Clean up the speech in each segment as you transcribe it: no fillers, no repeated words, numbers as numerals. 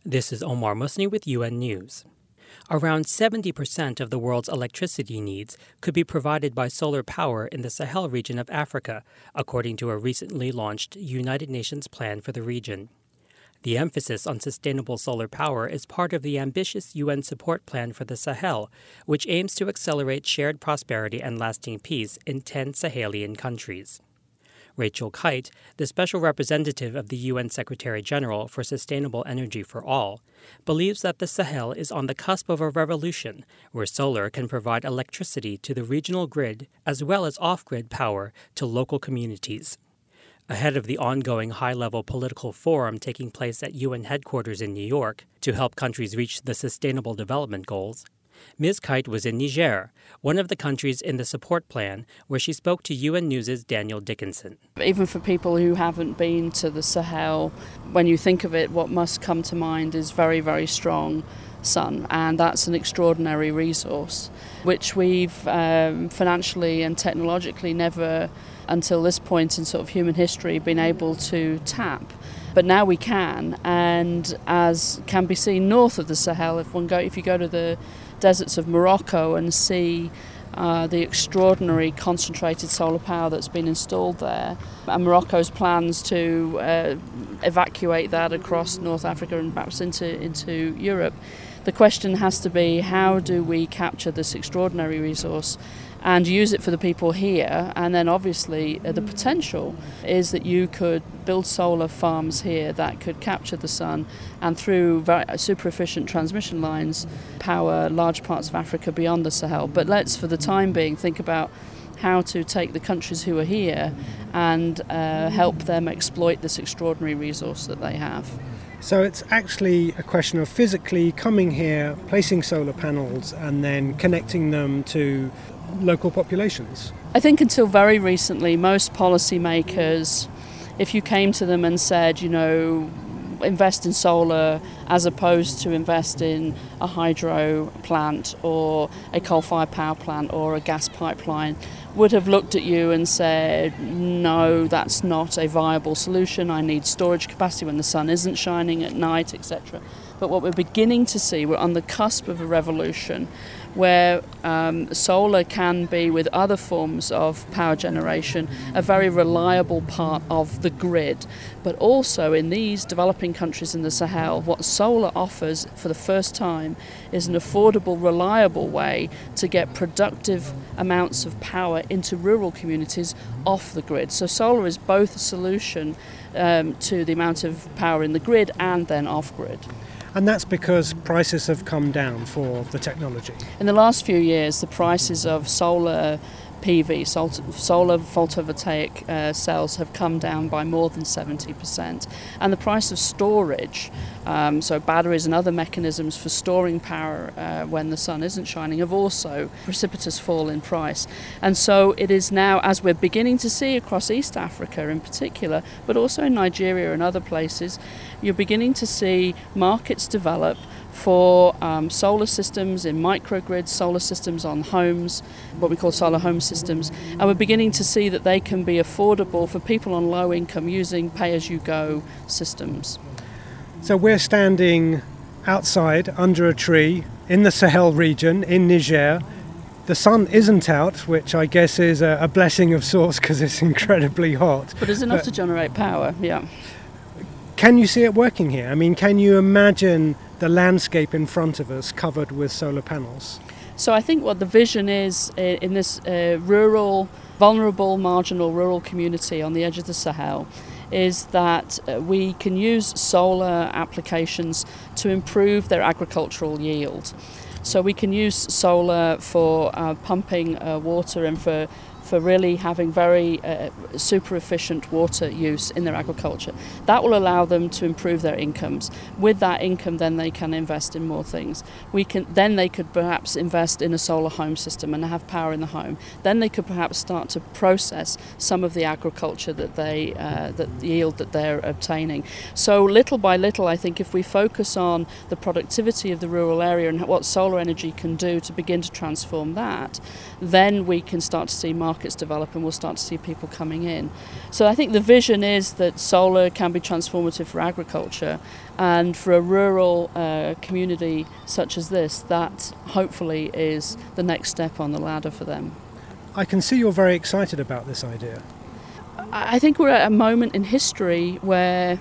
This is Omar Musni with UN News. Around 70% of the world's electricity needs could be provided by solar power in the Sahel region of Africa, according to a recently launched United Nations plan for the region. The emphasis on sustainable solar power is part of the ambitious UN support plan for the Sahel, which aims to accelerate shared prosperity and lasting peace in 10 Sahelian countries. Rachel Kite, the special representative of the UN Secretary-General for Sustainable Energy for All, believes that the Sahel is on the cusp of a revolution where solar can provide electricity to the regional grid as well as off-grid power to local communities. Ahead of the ongoing high-level political forum taking place at UN headquarters in New York to help countries reach the Sustainable Development Goals, Ms. Kite was in Niger, one of the countries in the support plan, where she spoke to UN News' Daniel Dickinson. Even for people who haven't been to the Sahel, when you think of it, what must come to mind is very, very strong sun, and that's an extraordinary resource, which we've financially and technologically never, until this point in sort of human history, been able to tap. But now we can, and as can be seen north of the Sahel, if you go to the deserts of Morocco and see the extraordinary concentrated solar power that's been installed there, and Morocco's plans to evacuate that across North Africa and perhaps into Europe. The question has to be, how do we capture this extraordinary resource and use it for the people here? And then obviously the potential is that you could build solar farms here that could capture the sun and through very super efficient transmission lines power large parts of Africa beyond the Sahel. But let's for the time being think about how to take the countries who are here and help them exploit this extraordinary resource that they have. So it's actually a question of physically coming here, placing solar panels and then connecting them to local populations. I think until very recently, most policymakers, if you came to them and said, invest in solar as opposed to invest in a hydro plant or a coal-fired power plant or a gas pipeline, would have looked at you and said, no, that's not a viable solution. I need storage capacity when the sun isn't shining at night, etc. But what we're beginning to see, we're on the cusp of a revolution where solar can be, with other forms of power generation, a very reliable part of the grid. But also in these developing countries in the Sahel, what solar offers for the first time is an affordable, reliable way to get productive amounts of power into rural communities off the grid. So solar is both a solution to the amount of power in the grid and then off-grid. And that's because prices have come down for the technology. In the last few years, the prices of solar PV, solar photovoltaic cells have come down by more than 70%. And the price of storage, so batteries and other mechanisms for storing power when the sun isn't shining, have also precipitous fall in price. And so it is now, as we're beginning to see across East Africa in particular, but also in Nigeria and other places, you're beginning to see markets develop for solar systems in microgrids, solar systems on homes, what we call solar home systems, and we're beginning to see that they can be affordable for people on low income using pay-as-you-go systems. So we're standing outside under a tree in the Sahel region in Niger. The sun isn't out, which I guess is a blessing of sorts because it's incredibly hot. But it's enough to generate power, yeah. Can you see it working here? I mean, can you imagine the landscape in front of us covered with solar panels? So I think what the vision is in this rural, vulnerable, marginal rural community on the edge of the Sahel is that we can use solar applications to improve their agricultural yield. So we can use solar for pumping water and for really having very super efficient water use in their agriculture. That will allow them to improve their incomes. With that income, then they can invest in more things. Then they could perhaps invest in a solar home system and have power in the home. Then they could perhaps start to process some of the agriculture that the yield that they're obtaining. So little by little, I think if we focus on the productivity of the rural area and what solar energy can do to begin to transform that, then we can start to see market markets develop and we'll start to see people coming in. So I think the vision is that solar can be transformative for agriculture, and for a rural community such as this, that hopefully is the next step on the ladder for them. I can see you're very excited about this idea. I think we're at a moment in history where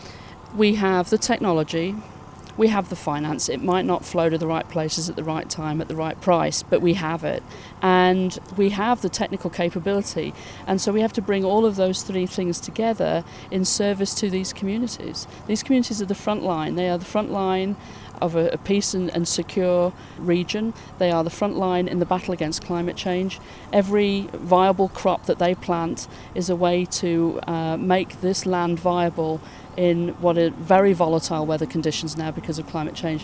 we have the technology, we have the finance. It might not flow to the right places at the right time, at the right price, but we have it. And we have the technical capability. And so we have to bring all of those three things together in service to these communities. These communities are the front line. They are the front line of a peace and secure region. They are the front line in the battle against climate change. Every viable crop that they plant is a way to make this land viable in what are very volatile weather conditions now because of climate change.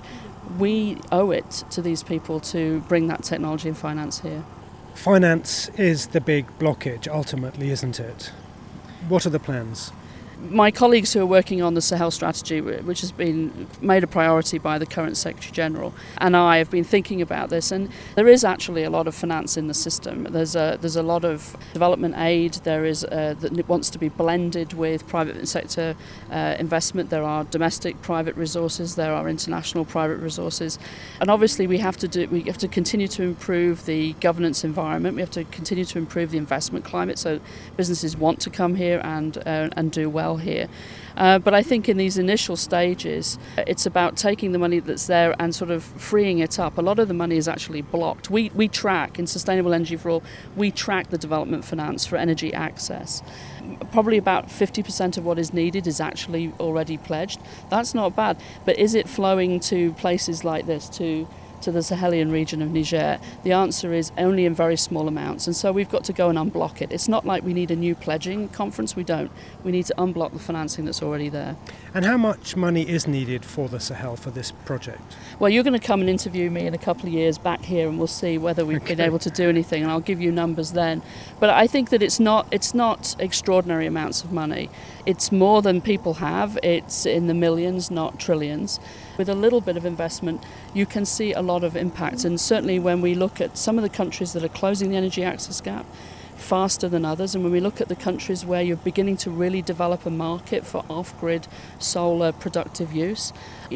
We owe it to these people to bring that technology and finance here. Finance is the big blockage, ultimately, isn't it? What are the plans? My colleagues who are working on the Sahel strategy, which has been made a priority by the current Secretary General, and I have been thinking about this, and there is actually a lot of finance in the system. There's a lot of development aid. There is that wants to be blended with private sector investment. There are domestic private resources. There are international private resources, and obviously we have to continue to improve the governance environment. We have to continue to improve the investment climate so businesses want to come here and do well here. But I think in these initial stages, it's about taking the money that's there and sort of freeing it up. A lot of the money is actually blocked. We track, in Sustainable Energy for All, we track the development finance for energy access. Probably about 50% of what is needed is actually already pledged. That's not bad, but is it flowing to places like this, to the Sahelian region of Niger? The answer is only in very small amounts, and so we've got to go and unblock it. It's not like we need a new pledging conference, we don't. We need to unblock the financing that's already there. And how much money is needed for the Sahel for this project? Well, you're going to come and interview me in a couple of years back here and we'll see whether we've been able to do anything, and I'll give you numbers then. But I think that it's not extraordinary amounts of money. It's more than people have. It's in the millions, not trillions. With a little bit of investment, you can see a lot of impact. And certainly when we look at some of the countries that are closing the energy access gap faster than others, and when we look at the countries where you're beginning to really develop a market for off-grid solar productive use,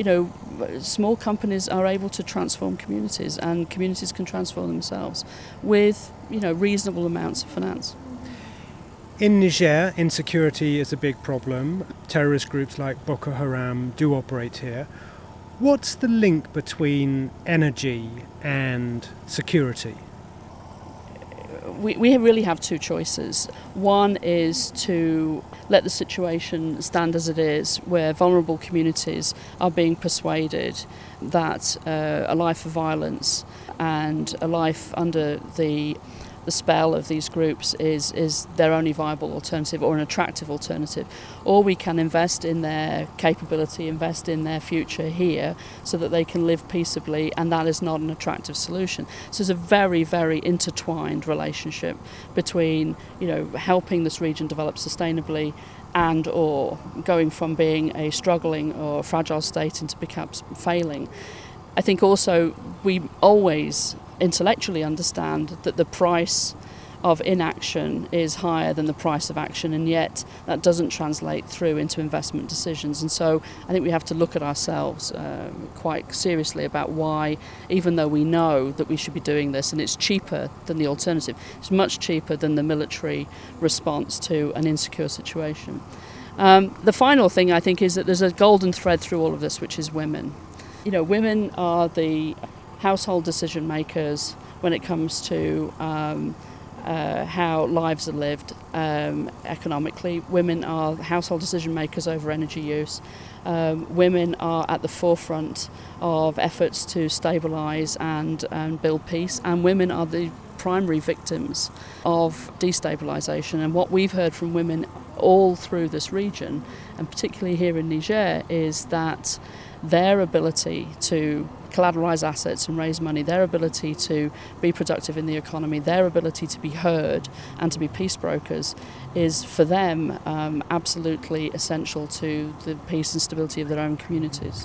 small companies are able to transform communities, and communities can transform themselves with, reasonable amounts of finance. In Niger, insecurity is a big problem. Terrorist groups like Boko Haram do operate here. What's the link between energy and security? We really have two choices. One is to let the situation stand as it is, where vulnerable communities are being persuaded that a life of violence and a life under the spell of these groups is their only viable alternative or an attractive alternative. Or we can invest in their capability, invest in their future here so that they can live peaceably, and that is not an attractive solution. So it's a very, very intertwined relationship between, helping this region develop sustainably and or going from being a struggling or fragile state into perhaps failing. I think also we always intellectually understand that the price of inaction is higher than the price of action, and yet that doesn't translate through into investment decisions. And so I think we have to look at ourselves quite seriously about why, even though we know that we should be doing this and it's cheaper than the alternative, it's much cheaper than the military response to an insecure situation. The final thing I think is that there's a golden thread through all of this, which is women. Women are the household decision makers when it comes to how lives are lived economically. Women are household decision makers over energy use. Women are at the forefront of efforts to stabilise and build peace, and women are the primary victims of destabilisation. And what we've heard from women all through this region, and particularly here in Niger, is that their ability to collateralise assets and raise money, their ability to be productive in the economy, their ability to be heard and to be peace brokers is for them absolutely essential to the peace and stability of their own communities.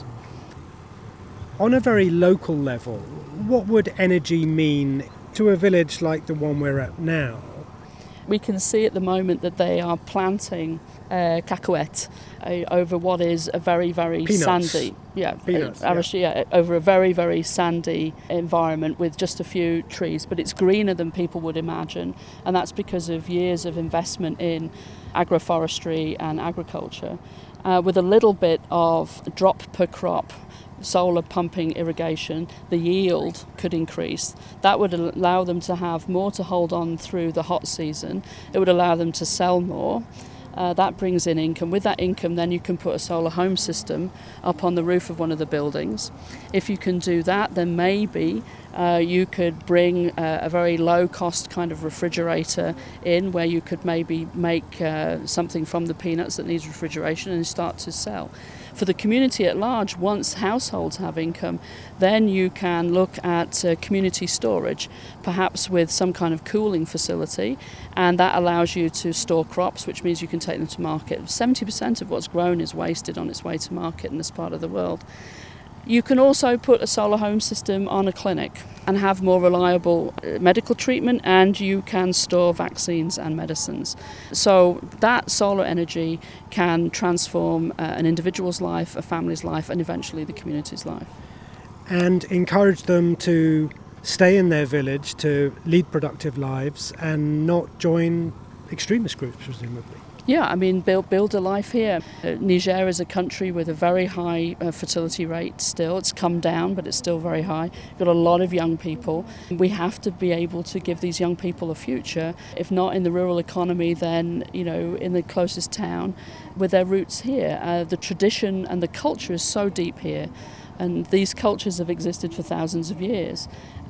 On a very local level, what would energy mean to a village like the one we're at now? We can see at the moment that they are planting cacahuete over what is a very, very Peanuts. sandy, Peanuts, over a very, very sandy environment with just a few trees. But it's greener than people would imagine, and that's because of years of investment in agroforestry and agriculture. With a little bit of drop per crop solar pumping irrigation, the yield could increase. That would allow them to have more to hold on through the hot season. It would allow them to sell more. That brings in income. With that income, then you can put a solar home system up on the roof of one of the buildings. If you can do that, then maybe you could bring a very low-cost kind of refrigerator in, where you could maybe make something from the peanuts that needs refrigeration and start to sell. For the community at large, once households have income, then you can look at community storage, perhaps with some kind of cooling facility, and that allows you to store crops, which means you can take them to market. 70% of what's grown is wasted on its way to market in this part of the world. You can also put a solar home system on a clinic and have more reliable medical treatment, and you can store vaccines and medicines. So that solar energy can transform an individual's life, a family's life, and eventually the community's life. And encourage them to stay in their village, to lead productive lives and not join extremist groups, presumably. Yeah, I mean, build a life here. Niger is a country with a very high fertility rate still. It's come down, but it's still very high. We've got a lot of young people. We have to be able to give these young people a future, if not in the rural economy, then, in the closest town with their roots here. The tradition and the culture is so deep here, and these cultures have existed for thousands of years.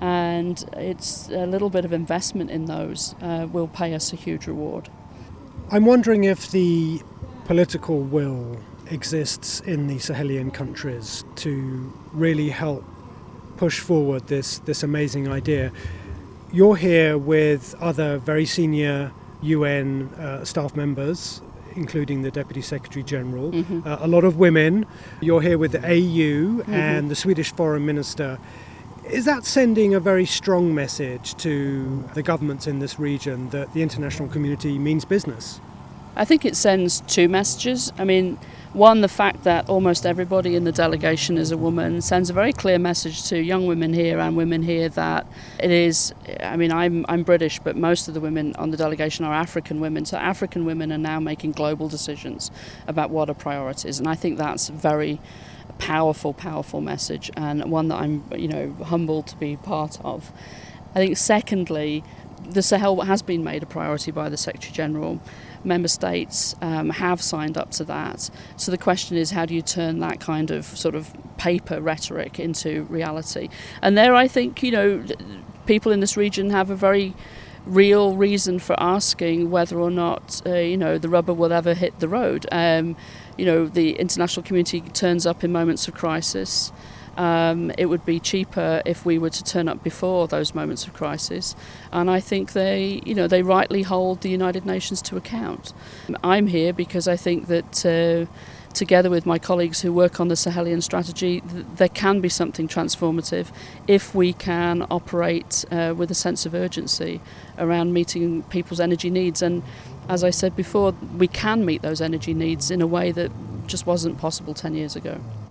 And it's a little bit of investment in those will pay us a huge reward. I'm wondering if the political will exists in the Sahelian countries to really help push forward this amazing idea. You're here with other very senior UN staff members, including the Deputy Secretary General, a lot of women. You're here with the AU and the Swedish Foreign Minister. Is that sending a very strong message to the governments in this region that the international community means business? I think it sends two messages. I mean, one, the fact that almost everybody in the delegation is a woman sends a very clear message to young women here and women here that it is, I mean, I'm British, but most of the women on the delegation are African women. So African women are now making global decisions about what are priorities. And I think that's very powerful message, and one that I'm humbled to be part of. I think secondly, the Sahel has been made a priority by the Secretary General. Member states have signed up to that. So the question is, how do you turn that kind of sort of paper rhetoric into reality? And there I think people in this region have a very real reason for asking whether or not the rubber will ever hit the road. The international community turns up in moments of crisis. It would be cheaper if we were to turn up before those moments of crisis, and I think they rightly hold the United Nations to account. I'm here because I think that together with my colleagues who work on the Sahelian strategy, there can be something transformative if we can operate with a sense of urgency around meeting people's energy needs. And as I said before, we can meet those energy needs in a way that just wasn't possible 10 years ago.